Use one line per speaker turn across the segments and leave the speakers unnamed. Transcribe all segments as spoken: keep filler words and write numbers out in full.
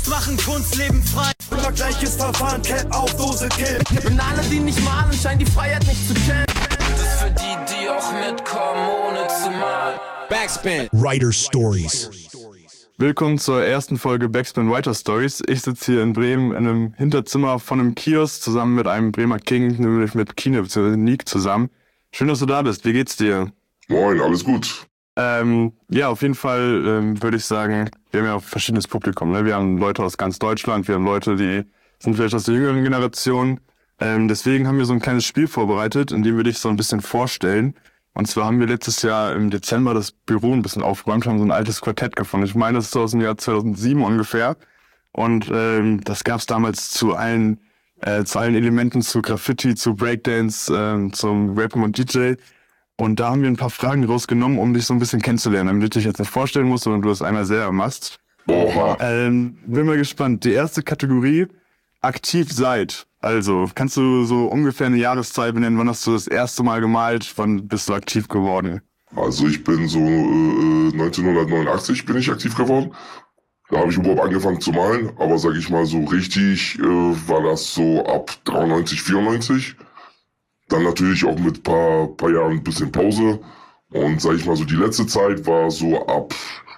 machen Kunst, leben frei.
Immer gleiches Verfahren, Cap auf, Dose, Kill.
Und alle, die nicht malen, scheinen die Freiheit nicht zu kennen.
Das ist für die, die auch mitkommen, ohne zu malen.
Backspin.
Writer Stories.
Willkommen zur ersten Folge Backspin Writer Stories. Ich sitze hier in Bremen in einem Hinterzimmer von einem Kiosk zusammen mit einem Bremer King, nämlich mit Kine bzw. Nick zusammen. Schön, dass du da bist. Wie geht's dir?
Moin, alles gut.
Ähm, ja, auf jeden Fall ähm, würde ich sagen, wir haben ja auch verschiedenes Publikum. Ne? Wir haben Leute aus ganz Deutschland, wir haben Leute, die sind vielleicht aus der jüngeren Generation. Ähm, deswegen haben wir so ein kleines Spiel vorbereitet, in dem wir dich so ein bisschen vorstellen. Und zwar haben wir letztes Jahr im Dezember das Büro ein bisschen aufgeräumt, haben so ein altes Quartett gefunden. Ich meine, das ist aus dem Jahr zweitausendsieben ungefähr. Und ähm, das gab es damals zu allen, äh, zu allen Elementen, zu Graffiti, zu Breakdance, äh, zum Rappen und D J. Und da haben wir ein paar Fragen rausgenommen, um dich so ein bisschen kennenzulernen, damit du dich jetzt nicht vorstellen musst, sondern du das einmal selber machst.
Oha.
Ähm, bin mal gespannt. Die erste Kategorie, aktiv seit. Also, kannst du so ungefähr eine Jahreszeit benennen, wann hast du das erste Mal gemalt, wann bist du aktiv geworden?
Also ich bin so äh, neunzehnhundertneunundachtzig bin ich aktiv geworden. Da habe ich überhaupt angefangen zu malen, aber sag ich mal so richtig äh, war das so ab dreiundneunzig, vierundneunzig. Dann natürlich auch mit paar paar Jahren ein bisschen Pause. Und sag ich mal so, die letzte Zeit war so ab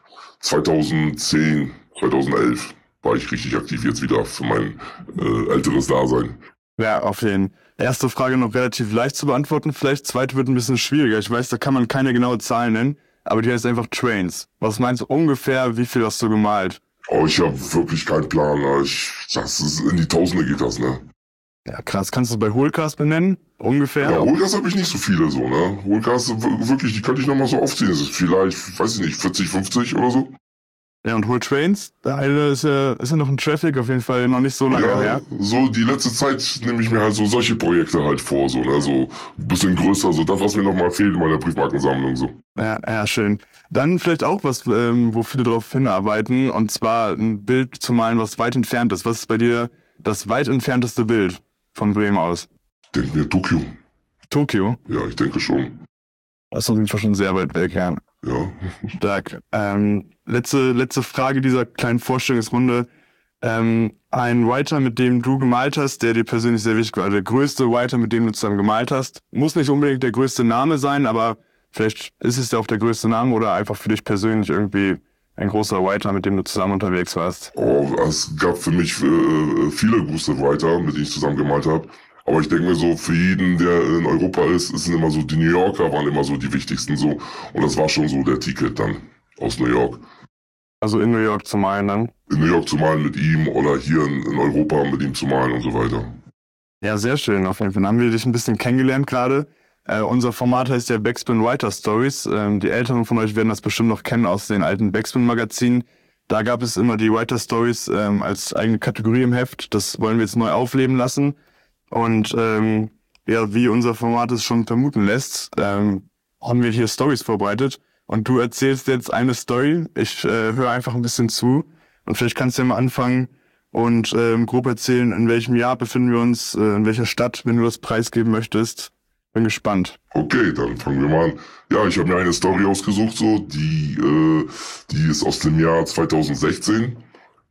zweitausendzehn, zweitausendelf. War ich richtig aktiv jetzt wieder für mein äh, älteres Dasein.
Ja, auf jeden Fall. Erste Frage noch relativ leicht zu beantworten, vielleicht zweite wird ein bisschen schwieriger. Ich weiß, da kann man keine genaue Zahl nennen, aber die heißt einfach Trains. Was meinst du ungefähr, wie viel hast du gemalt?
Oh, ich habe wirklich keinen Plan. Ich, das ist, in die Tausende geht das, ne?
Ja, krass. Kannst du es bei Holcast benennen? Ungefähr?
Ja, Holcast habe ich nicht so viele so, ne? Holcast, wirklich, die könnte ich nochmal so aufziehen. Das ist vielleicht, weiß ich nicht, vierzig, fünfzig oder so.
Ja, und Whole Trains, der eine ist ja, ist ja noch ein Traffic, auf jeden Fall noch nicht so lange
ja,
her.
So die letzte Zeit nehme ich mir halt so solche Projekte halt vor, so, ne, so ein bisschen größer, so das, was mir nochmal fehlt in meiner Briefmarkensammlung, so.
Ja, ja, schön. Dann vielleicht auch was, ähm, wo viele drauf hinarbeiten, und zwar ein Bild zu malen, was weit entfernt ist. Was ist bei dir das weit entfernteste Bild von Bremen aus?
Ich denke mir Tokio.
Tokio?
Ja, ich denke schon.
Das ist auf jeden Fall schon sehr weit weg, ja.
Ja.
Stark. Ähm, letzte, letzte Frage dieser kleinen Vorstellungsrunde. Ähm, ein Writer, mit dem du gemalt hast, der dir persönlich sehr wichtig war, also der größte Writer, mit dem du zusammen gemalt hast, muss nicht unbedingt der größte Name sein, aber vielleicht ist es ja auch der größte Name oder einfach für dich persönlich irgendwie ein großer Writer, mit dem du zusammen unterwegs warst.
Oh, es gab für mich äh, viele große Writer, mit denen ich zusammen gemalt habe. Aber ich denke mir so, für jeden, der in Europa ist, es sind immer so, die New Yorker waren immer so die wichtigsten so. Und das war schon so der Ticket dann aus New York.
Also in New York zu malen dann?
In New York zu malen mit ihm oder hier in, in Europa mit ihm zu malen und so weiter.
Ja, sehr schön. Auf jeden Fall haben wir dich ein bisschen kennengelernt gerade. Äh, unser Format heißt ja Backspin Writer Stories. Ähm, die Älteren von euch werden das bestimmt noch kennen aus den alten Backspin-Magazinen. Da gab es immer die Writer Stories ähm, als eigene Kategorie im Heft. Das wollen wir jetzt neu aufleben lassen. Und ähm, ja, wie unser Format es schon vermuten lässt, ähm, haben wir hier Stories vorbereitet. Und du erzählst jetzt eine Story. Ich äh, höre einfach ein bisschen zu. Und vielleicht kannst du ja mal anfangen und ähm, grob erzählen, in welchem Jahr befinden wir uns, äh, in welcher Stadt, wenn du das preisgeben möchtest. Bin gespannt.
Okay, dann fangen wir mal an. Ja, ich habe mir eine Story ausgesucht, so die, äh, die ist aus dem Jahr zweitausendsechzehn.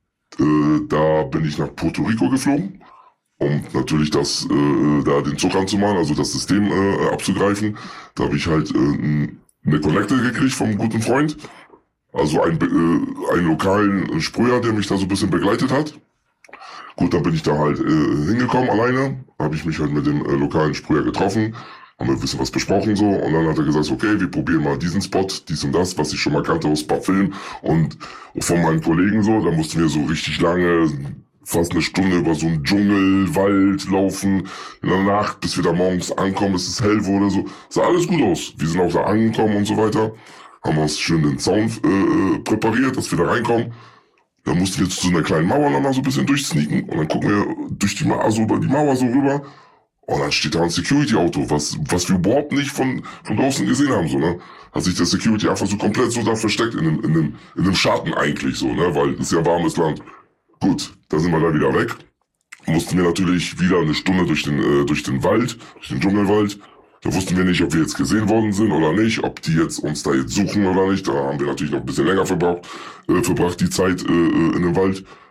Äh, da bin ich nach Puerto Rico geflogen, um natürlich das, äh, da den Zug anzumachen, also das System äh, abzugreifen. Da habe ich halt äh, eine Connecte gekriegt vom guten Freund. Also ein, äh, einen lokalen Sprüher, der mich da so ein bisschen begleitet hat. Gut, dann bin ich da halt äh, hingekommen alleine. Habe ich mich halt mit dem äh, lokalen Sprüher getroffen. Haben wir ein bisschen was besprochen so. Und dann hat er gesagt, okay, wir probieren mal diesen Spot, dies und das, was ich schon mal kannte aus ein paar Filmen. Und von meinen Kollegen so, da mussten wir so richtig lange, fast eine Stunde über so einen Dschungel, Wald laufen, in der Nacht, bis wir da morgens ankommen, bis es hell wurde, so. Sah alles gut aus. Wir sind auch da angekommen und so weiter. Haben uns schön den Zaun äh, präpariert, dass wir da reinkommen. Dann mussten wir zu so einer kleinen Mauer nochmal so ein bisschen durchsneaken. Und dann gucken wir durch die Mauer, so über die Mauer so rüber. Und dann steht da ein Security-Auto, was, was wir überhaupt nicht von, von draußen gesehen haben, so, ne. Hat sich der Security einfach so komplett so da versteckt in dem, in dem, in dem Schatten eigentlich, so, ne, weil es ist ja warmes Land. Gut, dann sind wir da wieder weg. Mussten wir natürlich wieder eine Stunde durch den, äh, durch den Wald, durch den Dschungelwald. Da wussten wir nicht, ob wir jetzt gesehen worden sind oder nicht, ob die jetzt uns da jetzt suchen oder nicht. Da haben wir natürlich noch ein bisschen länger verbraucht, äh, verbracht, die Zeit äh, in dem Wald.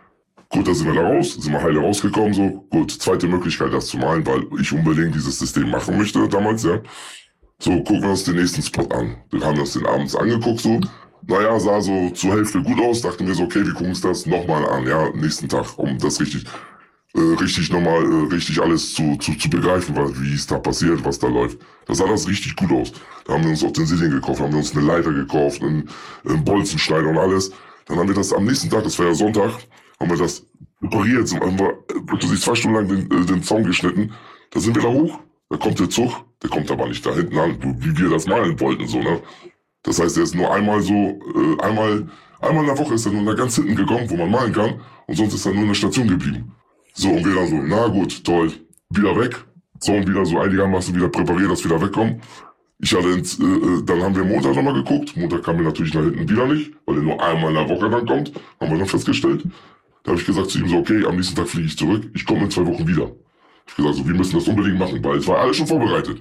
Gut, da sind wir da raus, sind wir heile rausgekommen, so. Gut, zweite Möglichkeit, das zu malen, weil ich unbedingt dieses System machen möchte damals, ja. So, gucken wir uns den nächsten Spot an. Wir haben uns den abends angeguckt, so. Naja, sah so zur Hälfte gut aus, dachten wir so, okay, wir gucken uns das nochmal an, ja, nächsten Tag, um das richtig, äh, richtig nochmal, äh, richtig alles zu, zu, zu begreifen, weil, wie es da passiert, was da läuft. Da sah das richtig gut aus. Da haben wir uns Utensilien gekauft, haben wir uns eine Leiter gekauft, einen, einen Bolzenschneider und alles. Dann haben wir das am nächsten Tag, das war ja Sonntag, haben wir das repariert, haben wir plötzlich zwei Stunden lang den, äh, den Zaun geschnitten. Da sind wir da hoch, da kommt der Zug, der kommt aber nicht da hinten an, wie wir das malen wollten, so, ne. Das heißt, er ist nur einmal so, äh, einmal, einmal in der Woche ist er nur nach ganz hinten gekommen, wo man malen kann, und sonst ist er nur in der Station geblieben. So, und wir dann so, na gut, toll, wieder weg, Zaun wieder so einigermaßen wieder präpariert, dass wir da wegkommen. Ich hatte ins, äh, dann haben wir Montag nochmal geguckt, Montag kam er natürlich nach hinten wieder nicht, weil er nur einmal in der Woche dann kommt, haben wir dann festgestellt. Da habe ich gesagt zu ihm so, okay, am nächsten Tag fliege ich zurück, ich komme in zwei Wochen wieder. Ich habe gesagt, so, wir müssen das unbedingt machen, weil es war alles schon vorbereitet.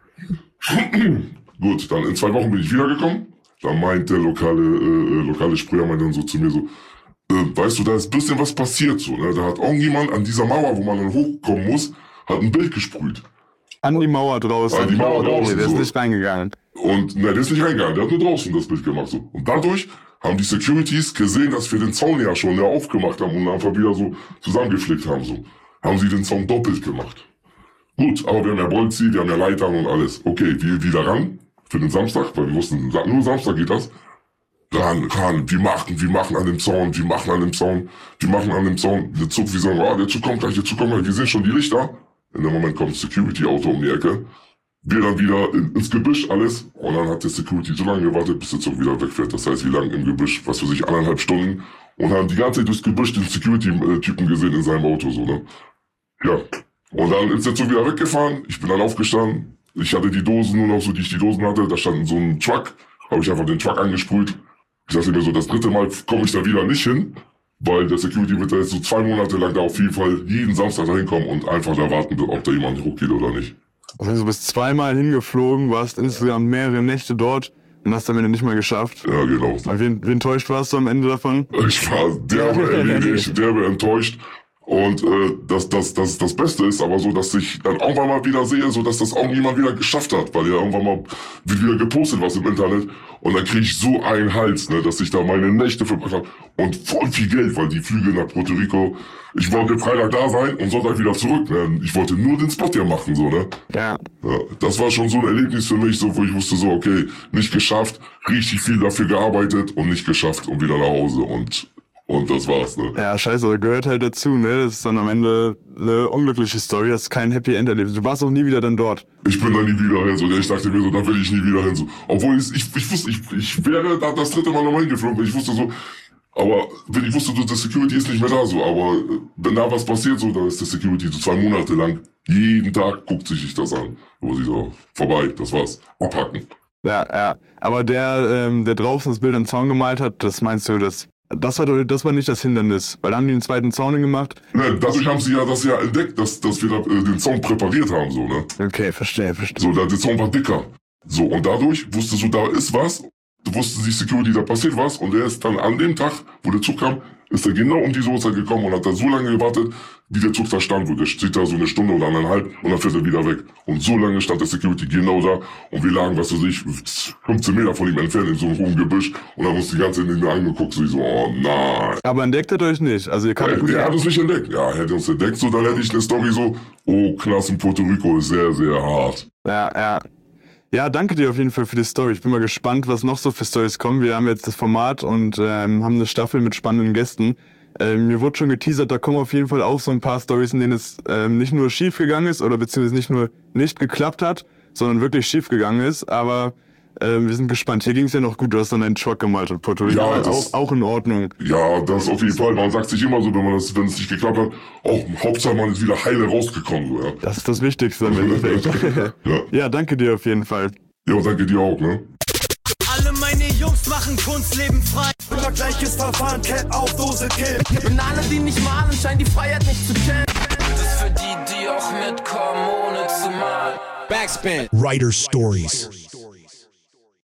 Gut, dann in zwei Wochen bin ich wiedergekommen. Da meint der lokale, äh, lokale Sprüher meint dann so zu mir so, äh, weißt du, da ist ein bisschen was passiert so, ne? Da hat irgendjemand an dieser Mauer, wo man dann hochkommen muss, hat ein Bild gesprüht.
An die Mauer draußen.
An die Mauer draußen.
Okay, der ist
so.
nicht reingegangen.
Und ne, der ist nicht reingegangen, der hat nur draußen das Bild gemacht so. Und dadurch haben die Securities gesehen, dass wir den Zaun ja schon ja, aufgemacht haben und einfach wieder so zusammengeflickt haben so. Haben sie den Zaun doppelt gemacht. Gut, aber wir haben ja Bolzi, wir haben ja Leitern und alles. Okay, wir wieder ran für den Samstag, weil wir wussten, nur Samstag geht das. Ran, ran, wir machen, wir machen an dem Zaun, wir machen an dem Zaun, wir machen an dem Zaun. Der Zug, wir sagen, ah, der Zug kommt gleich, der Zug kommt gleich, wir sehen schon die Lichter. In dem Moment kommt ein Security-Auto um die Ecke. Wir dann wieder in, ins Gebüsch alles. Und dann hat der Security so lange gewartet, bis der Zug wieder wegfährt. Das heißt, wie lange im Gebüsch, was für sich, anderthalb Stunden. Und haben die ganze Zeit durchs Gebüsch den Security-Typen gesehen in seinem Auto, so, ne? Ja. Und dann ist der Zug wieder weggefahren. Ich bin dann aufgestanden. Ich hatte die Dosen nur noch so, die ich die Dosen hatte. Da stand so ein Truck. Habe ich einfach den Truck angesprüht. Ich dachte mir so, das dritte Mal komme ich da wieder nicht hin. Weil der Security wird da jetzt so zwei Monate lang da auf jeden Fall jeden Samstag da hinkommen und einfach da warten, ob da jemand hochgeht oder nicht.
Also du bist zweimal hingeflogen, warst insgesamt mehrere Nächte dort und hast am Ende nicht mal geschafft.
Ja, genau.
Aber wie, wie enttäuscht warst du am Ende davon?
Ich war derbe erledigt, derbe enttäuscht. Und äh, das, das, das, das Beste ist aber so, dass ich dann irgendwann mal wieder sehe, so dass das irgendjemand wieder geschafft hat, weil er irgendwann mal wieder gepostet was im Internet und dann kriege ich so einen Hals, ne, dass ich da meine Nächte verbracht habe und voll viel Geld, weil die Flüge nach Puerto Rico, ich wollte Freitag da sein und Sonntag wieder zurück, ne, ich wollte nur den Spot ja machen, so, ne.
Ja.
Ja, das war schon so ein Erlebnis für mich, so, wo ich wusste so, okay, nicht geschafft, richtig viel dafür gearbeitet und nicht geschafft und wieder nach Hause und Und das war's, ne?
Ja, scheiße, das gehört halt dazu, ne? Das ist dann am Ende eine unglückliche Story, das ist kein Happy End erlebt. Du warst auch nie wieder dann dort.
Ich bin da nie wieder hin, so. Ich dachte mir so, da will ich nie wieder hin, so. Obwohl ich, ich, ich wusste, ich, ich wäre da das dritte Mal nochmal hingeflogen, ich wusste so, aber wenn ich wusste, der Security ist nicht mehr da, so. Aber wenn da was passiert, so, dann ist der Security so zwei Monate lang, jeden Tag guckt sich das an. Wo sie so, vorbei, das war's, abhaken.
Ja, ja. Aber der, ähm, der draußen das Bild am Zaun gemalt hat, das meinst du, das... Das war, das war nicht das Hindernis, weil dann haben die einen zweiten Zaun gemacht.
Ne, dadurch haben sie ja das ja entdeckt, dass, dass wir da, äh, den Zaun präpariert haben, so, ne?
Okay, verstehe, verstehe.
So, der, der Zaun war dicker. So, und dadurch wusste so, da ist was, du wusste die Security, da passiert was, und der ist dann an dem Tag, wo der Zug kam, ist er genau um diese Uhrzeit gekommen und hat da so lange gewartet, wie der Zug da stand, wo der steht da so eine Stunde oder eineinhalb und dann fährt er wieder weg. Und so lange stand der Security genau da und wir lagen, was weiß ich, fünfzehn Meter von ihm entfernt in so einem hohen Gebüsch und dann haben uns die ganze Zeit nicht mehr angeguckt, so ich so, oh nein.
Aber entdeckt hat euch nicht, also ihr
Ja,
gut.
er hat uns nicht entdeckt. Ja, er hätte uns entdeckt, so dann hätte ich eine Story so, oh, Knast in Puerto Rico ist sehr, sehr hart.
Ja, ja. Ja, danke dir auf jeden Fall für die Story. Ich bin mal gespannt, was noch so für Stories kommen. Wir haben jetzt das Format und ähm, haben eine Staffel mit spannenden Gästen. Ähm, mir wurde schon geteasert, da kommen auf jeden Fall auch so ein paar Stories, in denen es ähm, nicht nur schief gegangen ist oder beziehungsweise nicht nur nicht geklappt hat, sondern wirklich schief gegangen ist. Aber ähm, wir sind gespannt. Hier ging es ja noch gut, du hast dann einen Truck gemalt und Puerto Rico
Ja, das-
auch, auch in Ordnung.
Ja, das auf jeden Fall. Man sagt sich immer so, wenn man das, wenn es nicht geklappt hat, oh, Hauptsache man ist wieder heile rausgekommen, so, ja.
Das ist das Wichtigste im Endeffekt.
Ja.
Ja, danke dir auf jeden Fall.
Ja, danke dir auch, ne?
Alle meine Jungs machen Kunst, leben frei.
Immer gleiches Verfahren, Cap auf Dose Kill.
Und alle, die nicht malen, scheinen die Freiheit nicht zu kennen.
Das ist für die, die auch mitkommen, ohne zu malen.
Backspin.
Writer Stories.